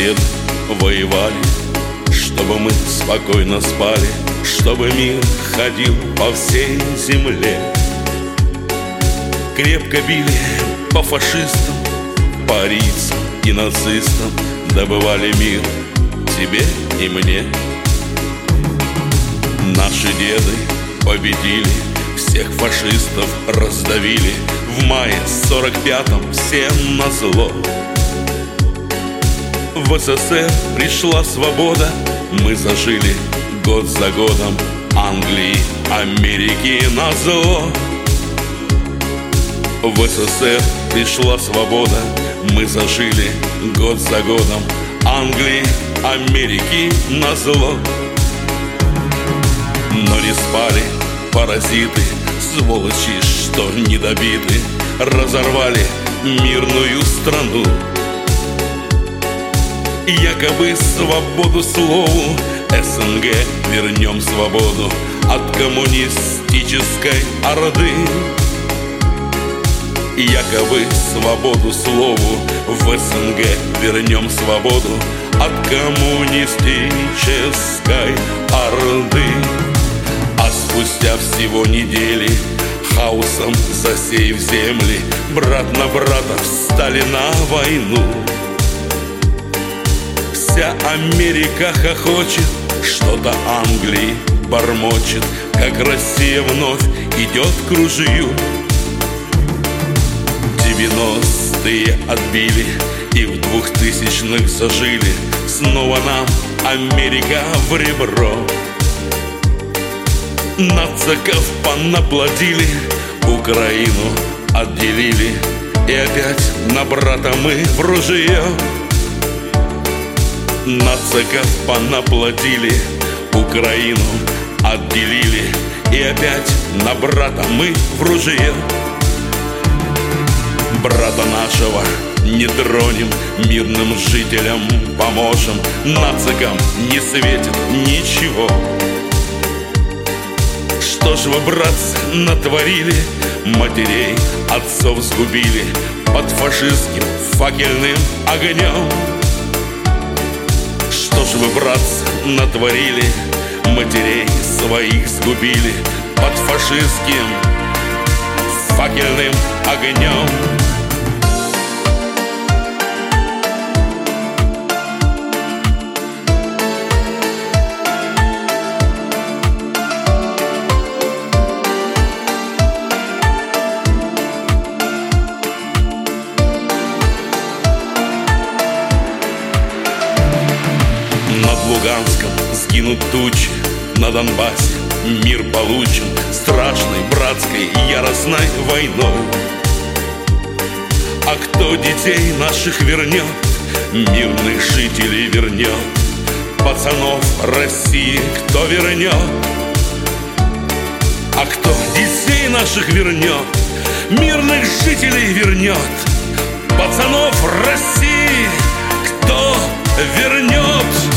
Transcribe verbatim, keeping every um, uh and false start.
деды воевали, чтобы мы спокойно спали, чтобы мир ходил по всей земле. Крепко били по фашистам, по арийцам и нацистам, добывали мир тебе и мне. Наши деды победили, всех фашистов раздавили, в мае сорок пятом всем назло. В СССР пришла свобода, мы зажили год за годом, Англии, Америки назло. В СССР пришла свобода, мы зажили год за годом, Англии, Америки назло. Но не спали паразиты, сволочи, что недобиты, разорвали мирную страну. Якобы свободу слову, СНГ вернем свободу от коммунистической орды. Якобы свободу слову, в СНГ вернем свободу от коммунистической орды. А спустя всего недели, хаосом засеяв земли, брат на брата встали на войну. Вся Америка хохочет, что-то Англии бормочет, как Россия вновь идет к ружью. Девяностые отбили и в двухтысячных зажили, снова нам Америка в ребро. Нациков понаплодили, Украину отделили, и опять на брата мы в ружье. Нациков понаплодили, Украину отделили, и опять на брата мы в ружье. Брата нашего не тронем, мирным жителям поможем, нацикам не светит ничего. Что ж вы, братцы, натворили, матерей, отцов сгубили под фашистским факельным огнем? Что ж вы, братцы, натворили, матерей своих сгубили под фашистским факельным огнем? Над Луганском сгинут тучи, на Донбассе мир получен страшной, братской, яростной войной. А кто детей наших вернет, мирных жителей вернет, пацанов России кто вернет? А кто детей наших вернет, мирных жителей вернет, пацанов России кто вернет?